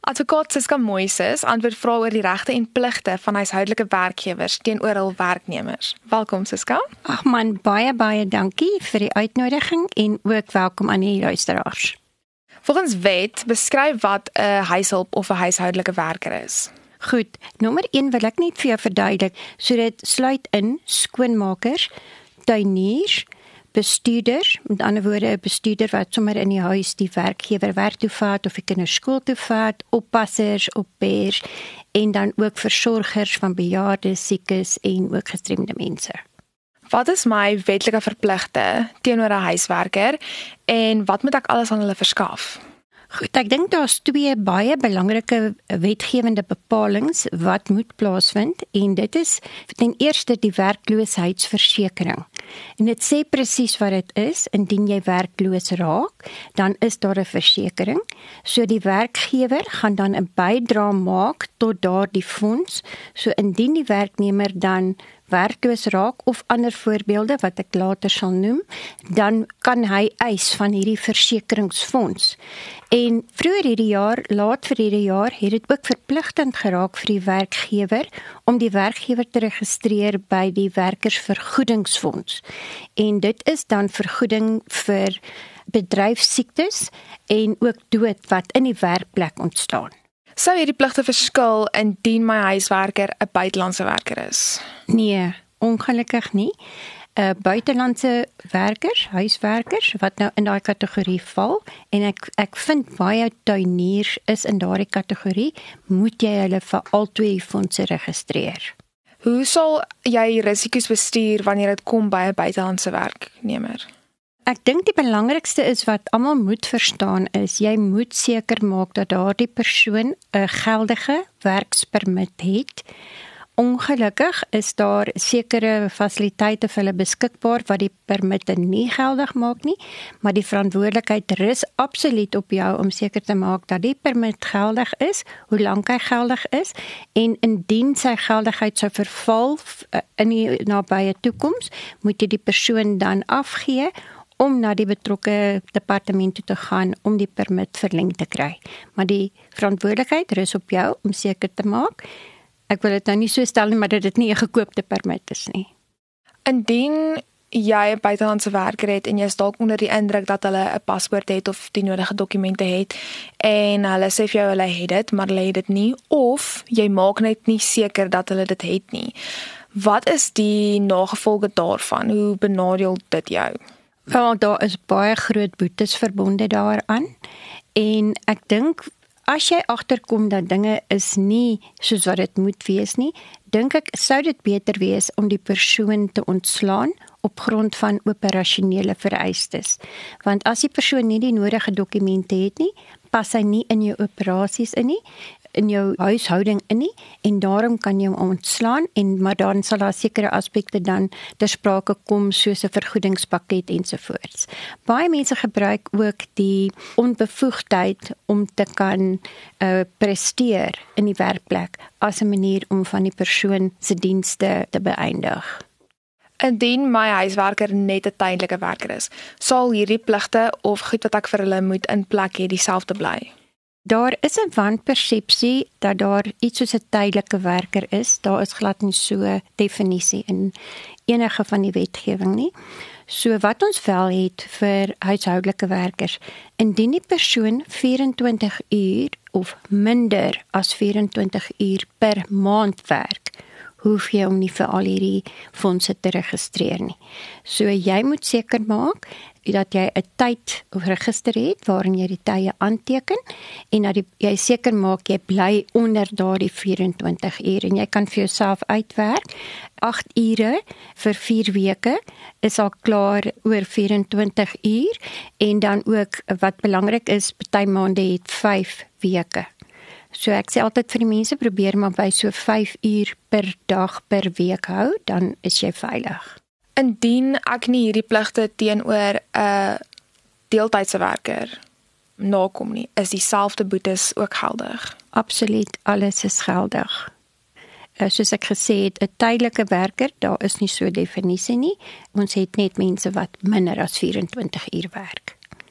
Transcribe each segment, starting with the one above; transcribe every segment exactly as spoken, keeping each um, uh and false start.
Advokaat Siska Moises antwoord vrae oor die regte en pligte van huishoudelike werkgewers teenoor hul werknemers. Welkom Siska. Ag man, baie baie dankie vir die uitnodiging en ook welkom aan die luisteraars. Volgens wet beskryf wat 'n huishulp of 'n huishoudelike werker is. Goed, nommer een wil ek net vir jou verduidelik. So dit sluit in skoonmakers, tuiniers, bestuurders, met ander woorde 'n bestuurder wat sommer in die huis die werkgewer werk toe vat of die kinders skool toe vat, oppassers, oppaers en dan ook versorgers van bejaardes, siekes en ook gestremde mense. Wat is my wetlike verpligte teenoor 'n huiswerker en wat moet ek alles aan hulle verskaf? Goed, ek dink daar's twee baie belangrike wetgewende bepalings wat moet plaasvind en dit is ten eerste die werkloosheidsversekering. En dit sê presies wat dit is, indien jy werkloos raak, dan is daar 'n versekering. So die werkgewer gaan dan 'n bydrae maak tot daardie fonds. So indien die werknemer dan werkloos raak of ander voorbeelde wat ek later sal noem, dan kan hy eis van hierdie versekeringsfonds. En vroeër hierdie jaar, laat vir hierdie jaar, het dit ook verpligtend geraak vir die werkgewer om die werkgewer te registreer by die werkersvergoedingsfonds. En dit is dan vergoeding vir bedryfsiektes en ook dood wat in die werkplek ontstaan. Sou hierdie pligte verskil indien my huiswerker 'n buitelandse werker is? Nee, ongelukkig nie. 'n Buitelandse werkers, huiswerkers wat nou in daai kategorie val en ek ek vind baie tuiniers is in daardie kategorie, moet jy hulle vir al twee fondse registreer. Hoe sal jy risiko's bestuur wanneer dit kom by 'n buitelandse werknemer? Ek dink die belangrikste is wat almal moet verstaan is, jy moet seker maak dat daardie persoon 'n geldige werkspermit het. Ongelukkig is daar sekere fasiliteite vir hulle beskikbaar wat die permitte nie geldig maak nie, maar die verantwoordelikheid rus absoluut op jou om seker te maak dat die permit geldig is, hoe lank hy geldig is, en indien sy geldigheid sou verval in die nabye toekoms, moet jy die persoon dan afgee om na die betrokke departement toe te gaan om die permit verleng te kry. Maar die verantwoordelikheid rus op jou om seker te maak. Ek wil dit nou nie so stel nie, maar dat dit nie 'n gekoopte permit is nie. Indien jy 'n buitelandse werker het en jy is dalk onder die indruk dat hulle 'n paspoort het of die nodige dokumente het en hulle sê vir jou hulle het dit, maar hulle het dit nie, of jy maak net nie seker dat hulle dit het nie. Wat is die nagevolge daarvan? Hoe benadeel dit jou? Wel, daar is baie groot boetes verbonde daaraan en ek dink as jy agterkom dat dinge is nie soos wat dit moet wees nie, dink ek sou dit beter wees om die persoon te ontslaan op grond van operasionele vereistes. Want as die persoon nie die nodige dokumente het nie, pas hy nie in jou operasies in nie, in jou huishouding in nie, en daarom kan jy hom ontslaan, en maar dan sal daar sekere aspekte dan ter sprake kom, soos 'n vergoedingspakket ensovoorts. Baie mense gebruik ook die onbevoegdheid om te kan uh, presteer in die werkplek as 'n manier om van die persoon se dienste te beëindig. Indien my huiswerker net 'n tydelike werker is, sal hierdie pligte of goed wat ek vir hulle moet in plek hê dieselfde bly? Daar is 'n wanpersepsie dat daar iets soos 'n tydelike werker is. Daar is glad nie so 'n definisie in enige van die wetgewing nie. So wat ons wel het vir huishoudelike werkers, indien die persoon vyf-en-twintig uur of minder as vyf-en-twintig uur per maand werk, hoef jy om nie vir al hierdie fondse te registreer nie. So jy moet seker maak dat jy 'n tyd of register het waarin jy die tye aanteken en dat die, jy seker maak jy bly onder daardie vyf-en-twintig uur en jy kan vir jouself uitwerk. agt ure vir vier weke is al klaar oor vyf-en-twintig uur en dan ook wat belangrik is, party maande het vyf weke. So ek sê altyd vir die mense, probeer maar by so vyf uur per dag per week hou, dan is jy veilig. Indien ek nie hierdie pligte teenoor 'n deeltydse werker nakom nie, is dieselfde boetes ook geldig? Absoluut, alles is geldig. Uh, soos ek gesê het, 'n tydelike werker, daar is nie so 'n definisie nie. Ons het net mense wat minder as vyf-en-twintig uur werk.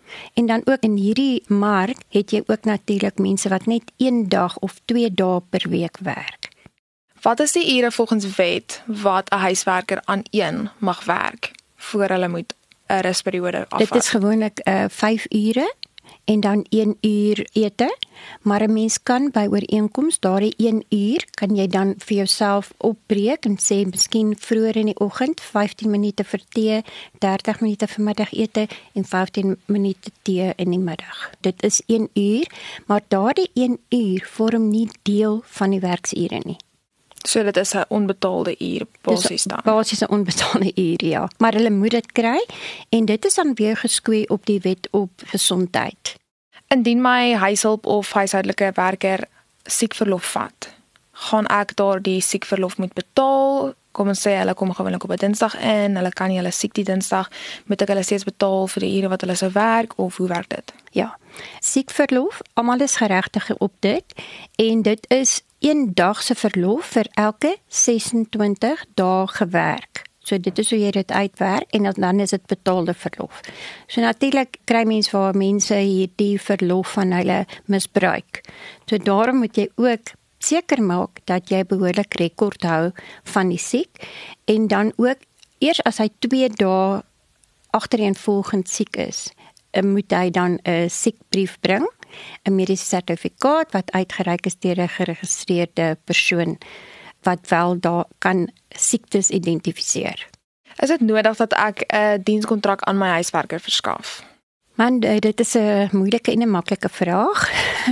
En dan ook in hierdie mark het jy ook natuurlik mense wat net een dag of twee dae per week werk. Wat is die ure volgens wet wat 'n huiswerker aan een mag werk voor hulle moet 'n rusperiode afvat? Dit is gewoonlik uh, vyf ure en dan een uur ete, maar 'n mens kan by ooreenkoms daardie een uur kan jy dan vir jouself opbreek en sê miskien vroeër in die oggend vyftien minute vir tee, dertig minute vir middagete en vyftien minute tee in die middag. Dit is een uur, maar daardie een uur vorm nie deel van die werksure nie. So dit is 'n onbetaalde uur basies dan. Basies 'n onbetaalde uur, ja. Maar hulle moet dit kry en dit is dan weer geskwee op die wet op gesondheid. Indien my huishulp of huishoudelike werker siekverlof vat, gaan ek daardie siekverlof moet betaal? Kom ons sê hulle kom gewoonlik op 'n Dinsdag in, hulle kan nie hulle siek die Dinsdag, moet ek hulle steeds betaal vir die ure wat hulle sou werk of hoe werk dit? Ja. Siekverlof, almal is geregtig op dit en dit is een dag se verlof vir elke sesentwintig dae gewerk. So dit is hoe jy dit uitwerk en dan is dit betaalde verlof. So natuurlik kry mense waar mense hierdie verlof van hulle misbruik. So daarom moet jy ook seker maak dat jy behoorlik rekord hou van die siek en dan ook eers as hy twee dae agtereenvolgend siek is, moet hy dan 'n siekbrief bring, 'n mediese sertifikaat wat uitgereik is deur 'n geregistreerde persoon wat wel daar kan siektes identifiseer. Is dit nodig dat ek 'n dienskontrak aan my huiswerker verskaf? Man, dit is 'n moeilike en 'n maklike vraag.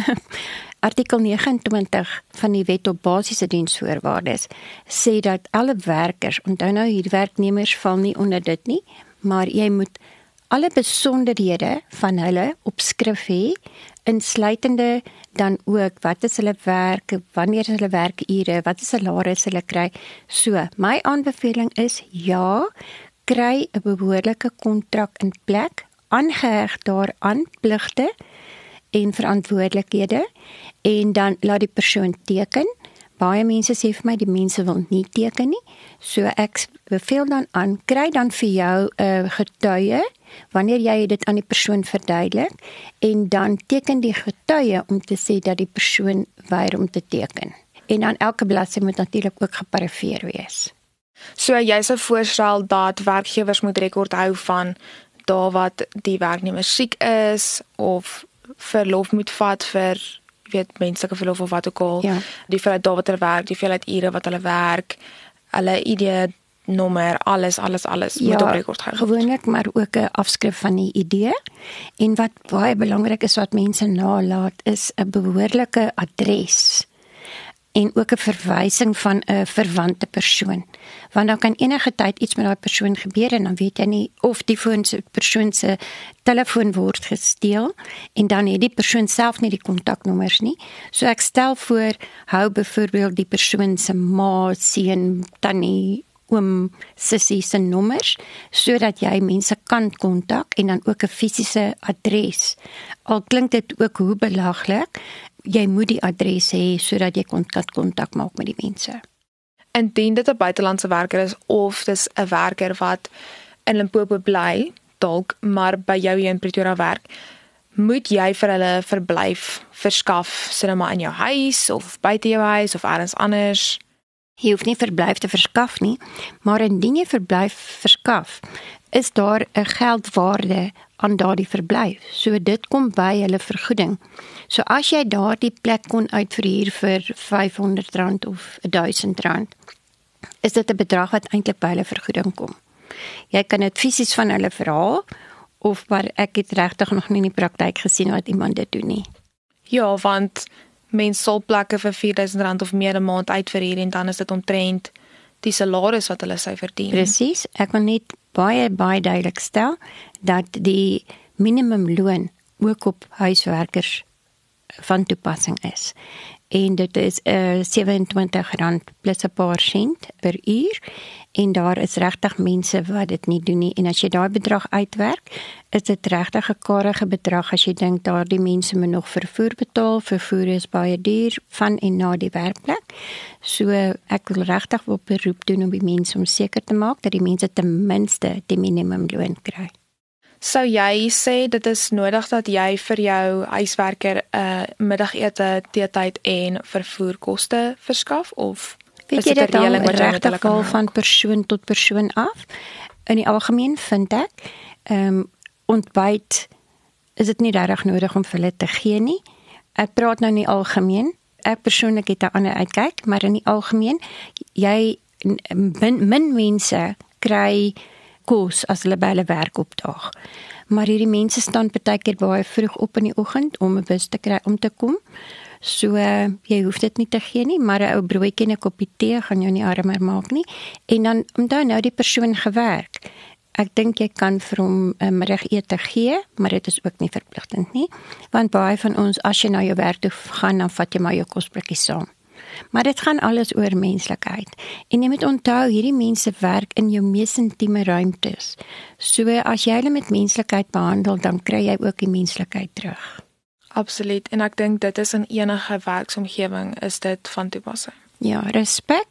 Artikel negenentwintig van die Wet op Basiese Diensvoorwaardes sê dat alle werkers, onthou nou hier werknemers val nie onder dit nie, maar jy moet alle besonderhede van hulle op skrif hê, insluitende dan ook wat is hulle werk, wanneer is hulle werkure, wat is salaris hulle kry. So, my aanbeveling is ja, kry 'n behoorlike kontrak in plek, aangeheg daaraan pligte en verantwoordelikhede en dan laat die persoon teken. Baie mense sê vir my die mense wil nie teken nie. So ek beveel dan aan, kry dan vir jou 'n uh, getuie wanneer jy dit aan die persoon verduidelik en dan teken die getuie om te sê dat die persoon weier om te teken. En dan elke bladsy moet natuurlik ook geparafeer wees. So jy sou voorstel dat werkgewers moet rekord hou van daar wat die werknemer siek is of verlof moet vat vir weet menslike verlof of wat ook al, ja. Die hoeveelheid dae wat hulle werk, die hoeveelheid ure wat hulle werk, hulle I D-nommer, alles, alles, alles ja, moet op rekord hou. Gewoonlik maar ook 'n afskrif van die I D. En wat baie belangrik is wat mense nalaat, is 'n behoorlike adres en ook 'n verwysing van 'n verwante persoon. Want dan kan enige tyd iets met daai persoon gebeur en dan weet jy nie of die persoon se telefoon word gesteel en dan het die persoon self nie die kontaknommers nie. So ek stel voor, hou byvoorbeeld die persoon se ma, seun, tannie, oom, sussie se nommers sodat jy mense kan kontak en dan ook 'n fisiese adres. Al klink dit ook hoe belaglik, jy moet die adres hê sodat jy kon kontak maak met die mense. Indien dit 'n buitelandse werker is of dis 'n werker wat in Limpopo bly, dalk maar by jou hier in Pretoria werk, moet jy vir hulle verblyf verskaf, sê nou maar in jou huis of buite jou huis of elders anders. Jy hoef nie verblyf te verskaf nie, maar indien jy verblyf verskaf, is daar 'n geldwaarde aan daardie verblyf. So dit kom by hulle vergoeding. So as jy daardie plek kon uitverhuur vir vyfhonderd rand of duisend rand, is dit 'n bedrag wat eintlik by hulle vergoeding kom. Jy kan dit fisies van hulle verhaal, of maar ek het regtig nog nie in die praktyk gesien wat iemand dit doen nie. Ja, want mense sal plekke vir vierduisend rand of meer 'n maand uitverhuur en dan is dit omtrent die salaris wat hulle sou verdien. Presies, ek wil net baie baie duidelik stel dat die minimumloon ook op huiswerkers van toepassing is. En dit is uh, sewe-en-twintig rand plus 'n paar sent per uur en daar is regtig mense wat dit nie doen nie en as jy daai bedrag uitwerk, is dit regtig 'n karige bedrag as jy dink daardie mense moet nog vervoer betaal. Vervoer is baie duur van en na die werkplek. So ek wil regtig op beroep doen op die mense om seker te maak dat die mense ten minste die minimumloon kry. Sou jy sê dit is nodig dat jy vir jou huiswerker 'n uh, middagete, teetyd en vervoerkoste verskaf of Weet is jy dit 'n dit hang reëling wat jy met regtig hulle kan wel maak? van persoon tot persoon af? In die algemeen vind ek, ehm um, ontbyt is dit nie regtig nodig om vir hulle te gee nie. Ek praat nou in die algemeen. Ek persoonlik het 'n ander uitkyk, maar in die algemeen, jy min, min mense kry kos as hulle by hulle werk opdaag. Maar hierdie mense staan partykeer baie vroeg op in die oggend om 'n bus te kry om te kom. So uh, jy hoef dit nie te gee nie, maar 'n ou broodjie en 'n koppie tee gaan jou nie armer maak nie. En dan onthou nou die persoon gewerk. Ek dink jy kan vir hom 'n middagete gee, maar dit is ook nie verpligtend nie, want baie van ons as jy na jou werk toe gaan, dan vat jy maar jou kosblikkie saam. Maar dit gaan alles oor menslikheid. En jy moet onthou, hierdie mense werk in jou mees intieme ruimtes. So as jy hulle met menslikheid behandel, dan kry jy ook die menslikheid terug. Absoluut, en ek dink dit is in enige werksomgewing is dit van toepassing. Ja, respek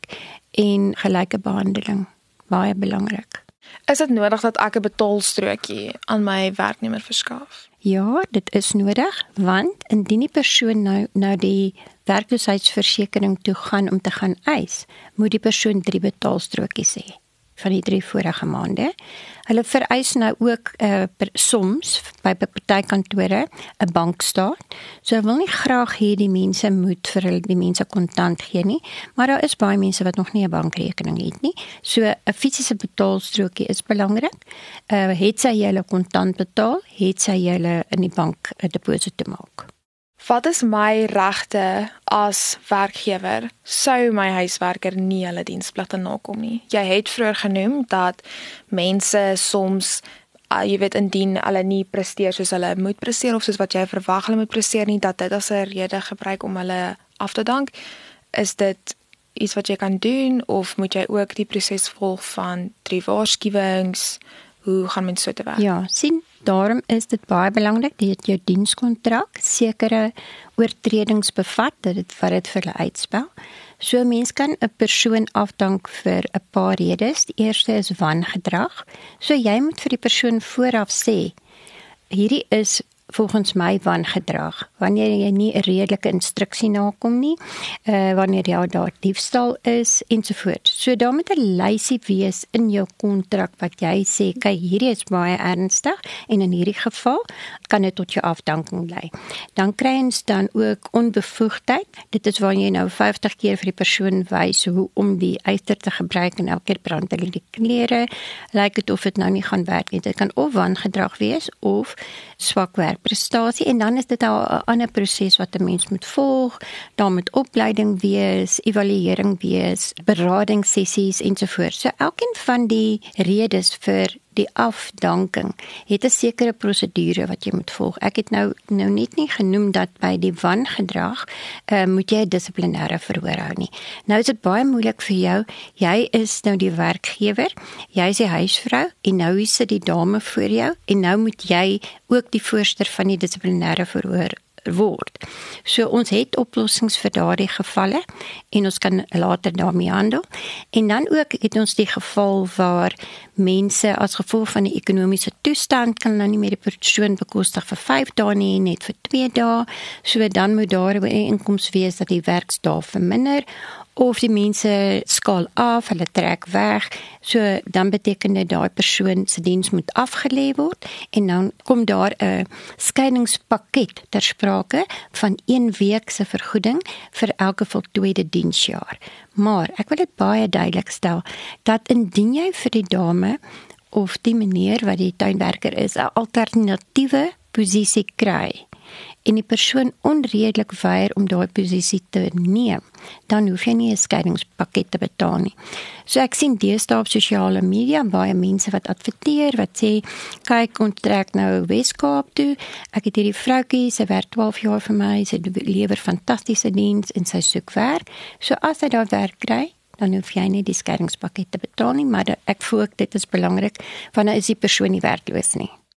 en gelyke behandeling, baie belangrik. Is dit nodig dat ek 'n betaalstrokie aan my werknemer verskaf? Ja, dit is nodig, want indien die persoon nou nou die werkloosheidsversekering toe gaan om te gaan eis, moet die persoon drie betaalstrokies hê van die drie vorige maande. Hulle vereis nou ook uh, per, soms by party-kantore 'n bankstaat. So hulle wil nie graag hê die mense moet vir hulle die mense kontant gee nie, maar daar is baie mense wat nog nie 'n bankrekening het nie. So 'n fisiese betaalstrokie is belangrik. Uh, het sy julle kontant betaal, het sy julle in die bank 'n deposito te maak. Wat is my regte as werkgewer sou my huiswerker nie hulle dienspligte nakom nie? Jy het vroeër genoem dat mense soms, uh, jy weet, indien hulle nie presteer soos hulle moet presteer of soos wat jy verwag hulle moet presteer nie, dat dit as 'n rede gebruik om hulle af te dank. Is dit iets wat jy kan doen of moet jy ook die proses volg van drie waarskuwings? Hoe gaan mens so te werk? Ja, sien, daarom is dit baie belangrik dat jou dienskontrak sekere oortredings bevat, dat dit wat dit vir hulle uitspel. So 'n mens kan 'n persoon afdank vir 'n paar redes. Die eerste is wangedrag. So jy moet vir die persoon vooraf sê, hierdie is volgens my wangedrag. Wanneer jy nie 'n redelike instruksie nakom nie, uh, wanneer jy daar diefstal is ensovoorts. So daar moet 'n lysie wees in jou kontrak wat jy sê, kyk, hierdie is baie ernstig en in hierdie geval kan dit tot jou afdanking lei. Dan kry ons dan ook onbevoegdheid. Dit is waar jy nou vyftig keer vir die persoon wys hoe om die yster te gebruik en elke keer brand hulle die klere. Lyk dit of dit nou nie gaan werk nie. Dit kan of wangedrag wees of swak werkprestasie en dan is dit nou 'n ander proses wat 'n mens moet volg. Daar moet opleiding wees, evaluering wees, beradingssessies ensovoorts. So elkeen van die redes vir die afdanking het 'n sekere prosedure wat jy moet volg. Ek het nou nou net nie genoem dat by die wangedrag uh, moet jy 'n dissiplinêre verhoor hou nie. Nou is dit baie moeilik vir jou. Jy is nou die werkgewer, jy is die huisvrou en nou sit die dame voor jou en nou moet jy ook die voorsteur van die dissiplinêre verhoor word. So ons het oplossings vir daardie gevalle en ons kan later daarmee handel. En dan ook het ons die geval waar mense as gevolg van die ekonomiese toestand kan nou nie meer die persoon bekostig vir vyf dae nie, net vir twee dae. So dan moet daar 'n inkomste wees dat die werksdae verminder of die mense skaal af, hulle trek weg. So dan beteken dit daai persoon se diens moet afgelê word en dan kom daar 'n skeiingspakket ter sprake van een week se vergoeding vir elke voltooide diensjaar. Maar ek wil dit baie duidelik stel dat indien jy vir die dame of die meneer wat die tuinwerker is 'n alternatiewe posisie kry en die persoon onredelik weier om daai posisie te neem, dan hoef jy nie 'n skeiingspakket te betaal nie. So ek sien deesdae op sosiale media baie mense wat adverteer, wat sê, kyk, ons trek nou Wes-Kaap toe, ek het hierdie vroutjie, sy werk twaalf jaar vir my, sy lewer fantastiese diens en sy soek werk. So as sy daar werk kry, dan hoef jy nie die skeiingspakket te betaal nie, maar ek voel dit is belangrik, want dan is die persoon nie werkloos nie.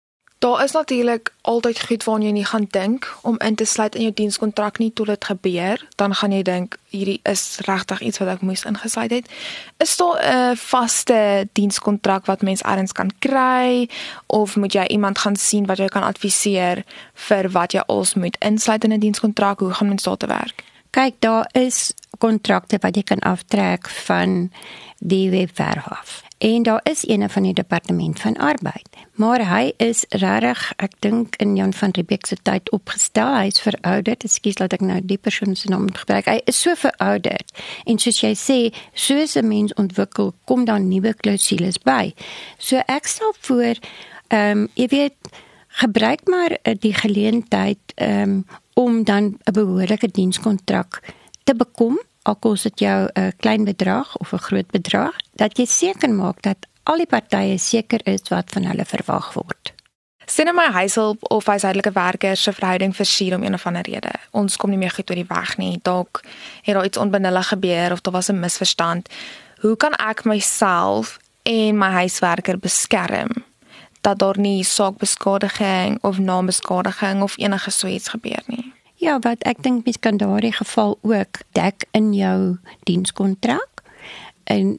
Daar is natuurlik altyd goed waaraan jy nie gaan dink om in te sluit in jou dienskontrak nie tot dit gebeur, dan gaan jy dink hierdie is regtig iets wat ek moes ingesluit het. Is daar 'n vaste dienskontrak wat mens ergens kan kry of moet jy iemand gaan sien wat jou kan adviseer vir wat jy als moet insluit in 'n dienskontrak? Hoe gaan mens daar te werk? Kyk, daar is kontrakte wat jy kan aftrek van die webwerf af. En daar is ene van die departement van arbeid. Maar hy is regtig, ek dink in Jan van Riebeeck se tyd opgestel. Hy is verouderd. Ekskuus dat ek nou die persoon se naam gebruik. Hy is so verouderd. En soos jy sê, soos 'n mens ontwikkel, kom daar nuwe klousules by. So ek stel voor, ehm um, jy weet, gebruik maar die geleentheid ehm um, om dan 'n behoorlike dienskontrak te bekom. Al kos dit jou 'n klein bedrag of 'n groot bedrag, dat jy seker maak dat al die partye seker is wat van hulle verwag word. Sien in my huishulp of huishoudelike werker se verhouding versuur om een of ander rede. Ons kom nie meer goed oor die weg nie. Dalk het daar iets onbenullig gebeur of daar was 'n misverstand. Hoe kan ek myself en my huiswerker beskerm dat daar nie saakbeskadiging of naambeskadiging of enige so iets gebeur nie? Ja, wat ek dink mens kan daardie geval ook dek in jou dienskontrak. En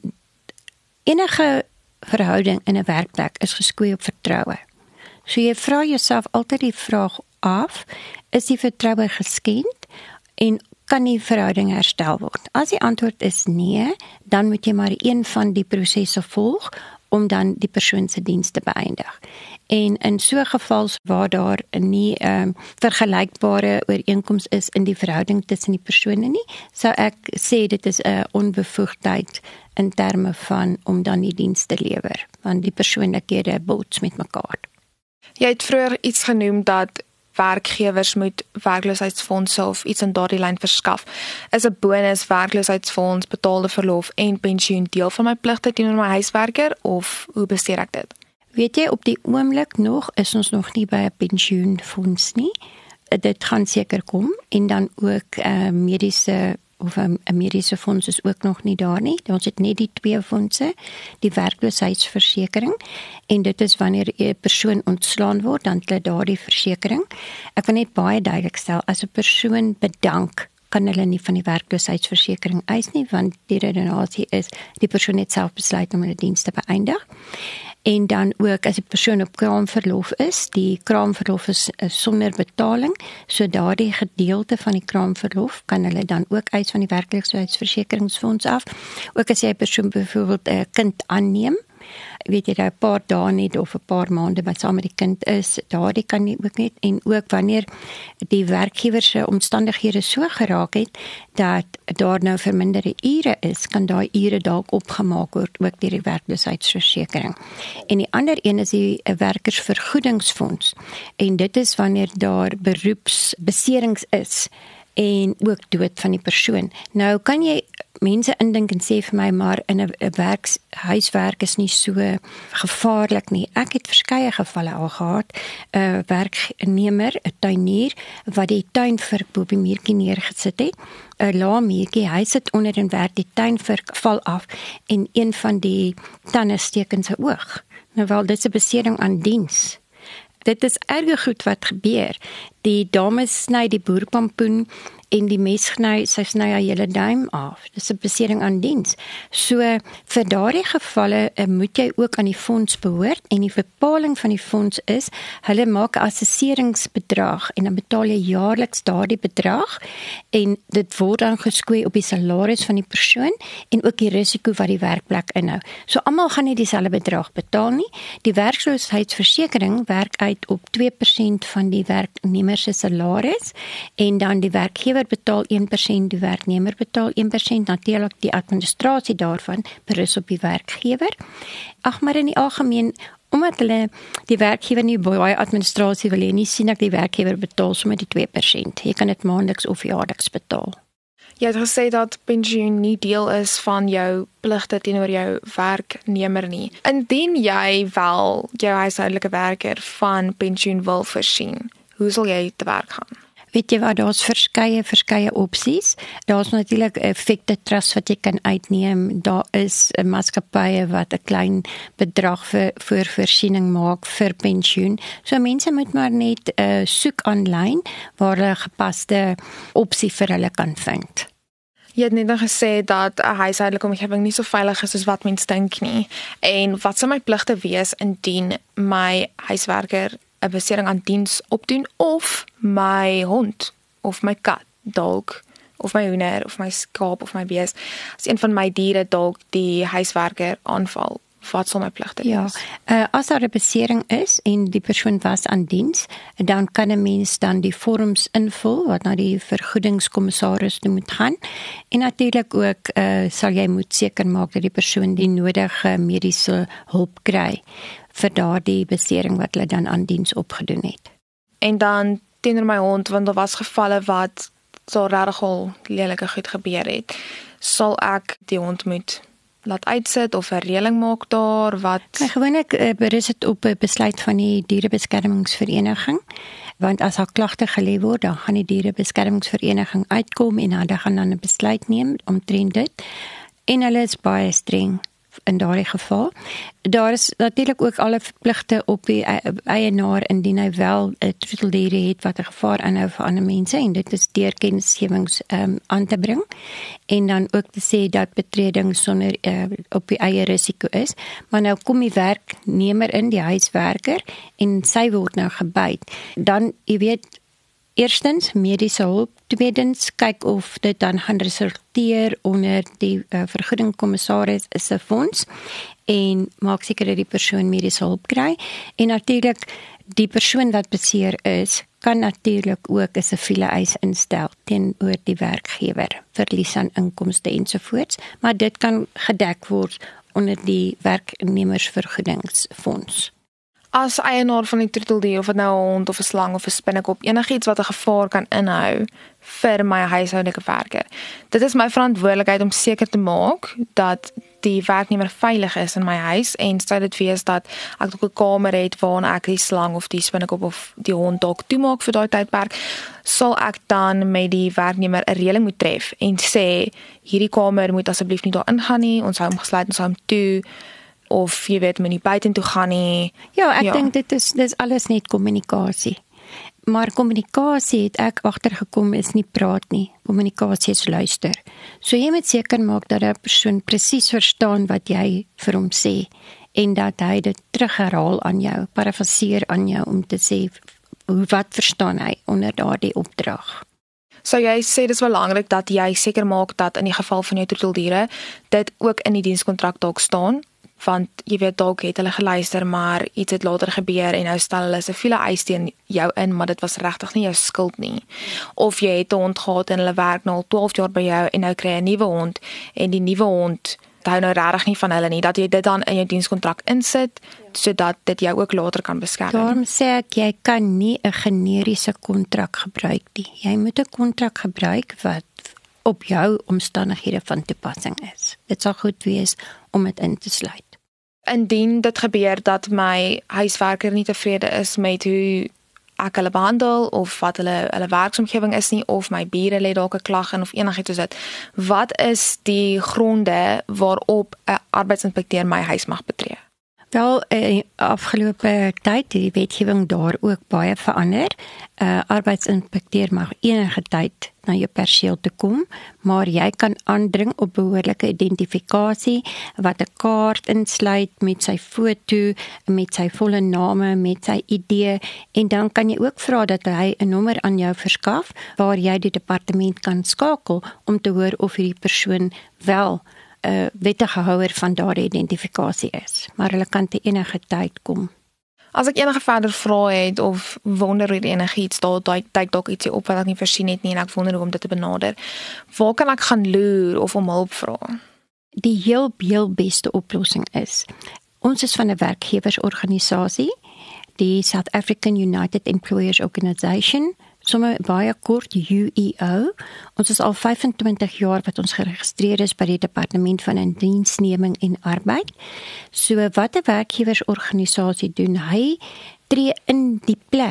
enige verhouding in 'n werkplek is geskoei op vertroue. So jy vra jouself altyd die vraag af, is die vertroue geskend en kan die verhouding herstel word? As die antwoord is nee, dan moet jy maar een van die prosesse volg om dan die persoon se diens te beëindig. En in so geval waar daar nie um, vergelykbare ooreenkoms is in die verhouding tussen die persone nie, sou ek sê dit is 'n onbevoegdheid in terme van om dan die diens te lewer, want die persoonlikhede bots met mekaar. Jy het vroeër iets genoem dat werkgewers moet werkloosheidsfondse of iets in daardie lyn verskaf. Is 'n bonus, werkloosheidsfonds, betaalde verlof en pensioen deel van my pligte teenoor my huiswerker of hoe bestuur ek dit? Weet jy, op die oomblik nog is ons nog nie by 'n pensioenfonds nie. Dit gaan seker kom en dan ook 'n uh, mediese of 'n mediese fonds is ook nog nie daar nie. Ons het net die twee fondse, die werkloosheidsversekering en dit is wanneer 'n persoon ontslaan word, dan het hulle daardie versekering. Ek wil net baie duidelik stel, as 'n persoon bedank, kan hulle nie van die werkloosheidsversekering eis nie, want die redenasie is die persoon het self besluit om hulle diens te beëindig. En dan ook as die persoon op kraamverlof is, die kraamverlof is, is sonder betaling, so daardie gedeelte van die kraamverlof kan hulle dan ook eis van die werkloosheidsversekeringsfonds af. Ook as jy 'n persoon byvoorbeeld 'n kind aanneem, weet jy daar 'n paar dae net of 'n paar maande wat saam met die kind is, daardie kan jy ook net, en ook wanneer die werkgewer se omstandighede so geraak het dat daar nou verminderde ure is, kan daai ure dalk opgemaak word ook deur die werkloosheidsversekering. En die ander een is die werkersvergoedingsfonds, en dit is wanneer daar beroepsbeserings is en ook dood van die persoon. Nou kan jy mense indink en sê vir my, maar in 'n werks huiswerk is nie so gevaarlik nie. Ek het verskeie gevalle al gehad. 'n Werknemer, 'n tuinier wat die tuinvurk op die muurtjie neergesit het. 'n Lae muurtjie, hy sit onder en werk, die tuinvurk val af en een van die tande steek in sy oog. Nou wel, dit is 'n besering aan diens. Dit is erge goed wat gebeur. Die dame sny die boerpampoen en die mes sny, sy sny haar hele duim af. Dis 'n besering aan diens. So vir daardie gevalle uh, moet jy ook aan die fonds behoort, en die bepaling van die fonds is, hulle maak 'n assesseringsbedrag en dan betaal jy jaarliks daardie bedrag en dit word dan geskoei op die salaris van die persoon en ook die risiko wat die werkplek inhou. So almal gaan nie dieselfde bedrag betaal nie. Die werkloosheidsversekering werk uit op twee persent van die werknemer se salaris en dan die werkgewer betaal een persent, die werknemer betaal een persent, natuurlik die administrasie daarvan berus op die werkgewer. Ag, maar in die algemeen, omdat hulle die werkgewer nie baie administrasie wil hê nie, sien ek die werkgewer betaal sommer die twee persent. Jy kan dit maandeliks of jaarliks betaal. Jy het gesê dat pensioen nie deel is van jou pligte teenoor jou werknemer nie. Indien jy wel jou huishoudelike werker van pensioen wil voorsien, hoe sal jy te werk gaan? Weet jy wat, daar's verskeie verskeie opsies. Daar's natuurlik 'n effekte trust wat jy kan uitneem. Daar is 'n maatskappye wat 'n klein bedrag vir vir voorsiening maak vir pensioen. So mense moet maar net uh, soek aanlyn waar hulle 'n gepaste opsie vir hulle kan vind. Jy het net gesê dat 'n huishoudelike omgewing nie so veilig is soos wat mens dink nie. En wat sou my pligte wees indien my huiswerker 'n besering aan diens opdoen of my hond of my kat dalk of my hoender of my skaap of my bees as een van my diere dalk die huiswerker aanval? Wat sal my pligte wees? Ja, uh, as daar 'n besering is en die persoon was aan diens, dan kan 'n mens dan die vorms invul wat na die vergoedingskommissaris toe moet gaan. En natuurlik ook uh, sal jy moet seker maak dat die persoon die nodige mediese hulp kry vir daardie besering wat hulle dan aan diens opgedoen het. En dan teenoor my hond, want daar was gevalle wat so regtig al lelike goed gebeur het, sal ek die hond moet laat uitsit of 'n reëling maak daar wat Kijk, gewoonlik uh, berus dit op 'n besluit van die dierebeskermingsvereniging, want as daar klagte gelê word, dan gaan die dierebeskermingsvereniging uitkom en hulle gaan dan 'n besluit neem omtrent dit. En hulle is baie streng in daardie geval. Daar is natuurlik ook alle verpligte op die eienaar indien hy wel 'n troeteldiere het wat 'n gevaar inhou vir ander mense, en dit is deur kennisgewings um, aan te bring en dan ook te sê dat betreding sonder uh, op die eie risiko is. Maar nou kom die werknemer in, die huiswerker, en sy word nou gebyt. Dan, jy weet, eerstens mediese hulp, tweedens kyk of dit dan gaan resulteer onder die uh, vergoedingkommissaris se fonds en maak seker dat die persoon mediese hulp kry. En natuurlik die persoon wat beseer is, kan natuurlik ook 'n siviele eis instel teenoor die werkgewer, verlies aan inkomste ensovoorts, maar dit kan gedek word onder die werknemersvergoedingsfonds. As eienaar van die troeteldier, of dit nou 'n hond of 'n slang of 'n spinnekop, enigiets wat 'n gevaar kan inhou vir my huishoudelike werker. Dit is my verantwoordelikheid om seker te maak dat die werknemer veilig is in my huis, en sou dit wees dat ek ook 'n kamer het waarin ek die slang of die spinnekop of die hond dalk toemaak vir daai tydperk, sal ek dan met die werknemer 'n reëling moet tref en sê hierdie kamer moet asseblief nie daar ingaan nie, ons hou hom gesluit, ons hou hom toe, of jy weet, moenie buitentoe gaan nie. Ja, ek ja. dink dit is dis alles net kommunikasie. Maar kommunikasie het ek agtergekom is nie praat nie. Kommunikasie is luister. So jy moet seker maak dat 'n persoon presies verstaan wat jy vir hom sê en dat hy dit terugherhaal aan jou, parafraseer aan jou om te sê wat verstaan hy onder daardie opdrag. So jy sê dis belangrik dat jy seker maak dat in die geval van jou troeteldiere dit ook in die dienskontrak dalk staan, want jy weet dalk het hulle geluister, maar iets het later gebeur en nou stel hulle siviele eis teen jou in, maar dit was regtig nie jou skuld nie. Of jy het 'n hond gehad en hulle werk nou al twaalf jaar by jou en nou kry jy 'n nuwe hond en die nuwe hond hou nou regtig nie van hulle nie, dat jy dit dan in jou dienskontrak insit sodat dit jou ook later kan beskerm. Daarom sê ek jy kan nie 'n generiese kontrak gebruik nie. Jy moet 'n kontrak gebruik wat op jou omstandighede van toepassing is. Dit sal goed wees om dit in te sluit. Indien dit gebeur dat my huiswerker nie tevrede is met hoe ek hulle behandel of wat hulle hulle werksomgewing is nie, of my bure lê dalk 'n klag in of enigiets soos dit, wat is die gronde waarop 'n arbeidsinspekteur my huis mag betree? Wel, uh, afgelope tyd het die wetgewing daar ook baie verander. 'n uh, Arbeidsinspekteur mag enige tyd na jou perseel te kom, maar jy kan aandring op behoorlike identifikasie wat 'n kaart insluit met sy foto, met sy volle name, met sy I D, en dan kan jy ook vra dat hy 'n nommer aan jou verskaf waar jy die departement kan skakel om te hoor of hierdie persoon wel 'n uh, wettige houer van daardie identifikasie is, maar hulle kan te enige tyd kom. As ek enige verder vrae het of wonder oor enigiets, daar duik dalk ietsie op wat ek nie voorsien het nie en ek wonder hoe om dit te benader, waar kan ek gaan loer of om hulp vra? Die heel, heel beste oplossing is, ons is van 'n werkgewersorganisasie, die South African United Employers Organisation, sommer baie kort U E O. Ons is al vyfentwintig jaar wat ons geregistreer is by die Departement van Indiensneming en Arbeid. So wat 'n werkgewersorganisasie doen, hy tree in die plek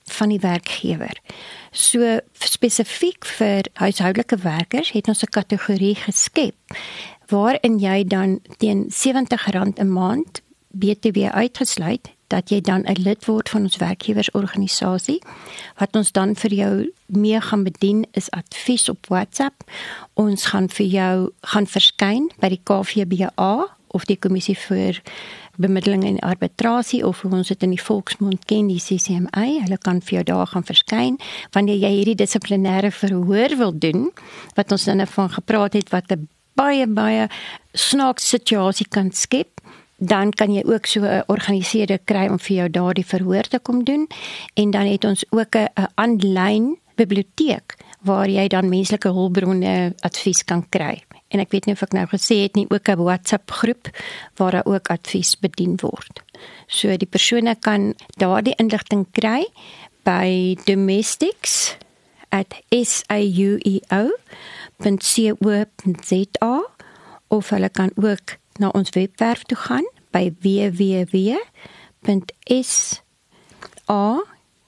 van die werkgewer. So spesifiek vir huishoudelike werkers het ons 'n kategorie geskep waarin jy dan teen sewentig rand 'n maand B T W uitgesluit, dat jy dan 'n lid word van ons werkgewersorganisasie. Wat ons dan vir jou mee gaan bedien is advies op WhatsApp. Ons gaan vir jou gaan verskyn by die K V B A of die Kommissie vir Bemiddeling en Arbitrasie, of hoe ons dit in die volksmond ken, die C C M A. Hulle kan vir jou daar gaan verskyn wanneer jy hierdie dissiplinêre verhoor wil doen, wat ons dan van gepraat het, wat 'n baie baie snaakse situasie kan skep. Dan kan jy ook so 'n organiseerder kry om vir jou daardie verhoor te kom doen. En dan het ons ook 'n aanlyn biblioteek waar jy dan menslike hulpbronne advies kan kry. En ek weet nie of ek nou gesê het nie, ook 'n WhatsApp groep waar daar ook advies bedien word. So die persone kan daardie inligting kry by domestics at saueo dot co dot za of hulle kan ook na ons webwerf toe gaan by w w w dot saueo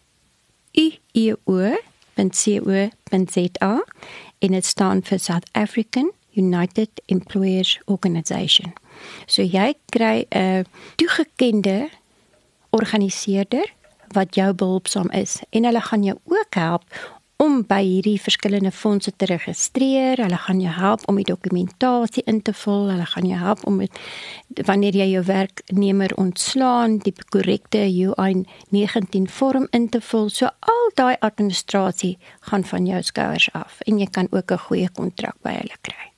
dot co dot za en dit staan vir South African United Employers Organisation. So jy kry 'n toegekende organiseerder wat jou behulpsaam is en hulle gaan jou ook help om by hierdie verskillende fondse te registreer. Hulle gaan jou help om die dokumentasie in te vul. Hulle gaan jou help om het, wanneer jy jou werknemer ontslaan, die korrekte U I negentien vorm in te vul. So al daai administrasie gaan van jou skouers af en jy kan ook 'n goeie kontrak by hulle kry.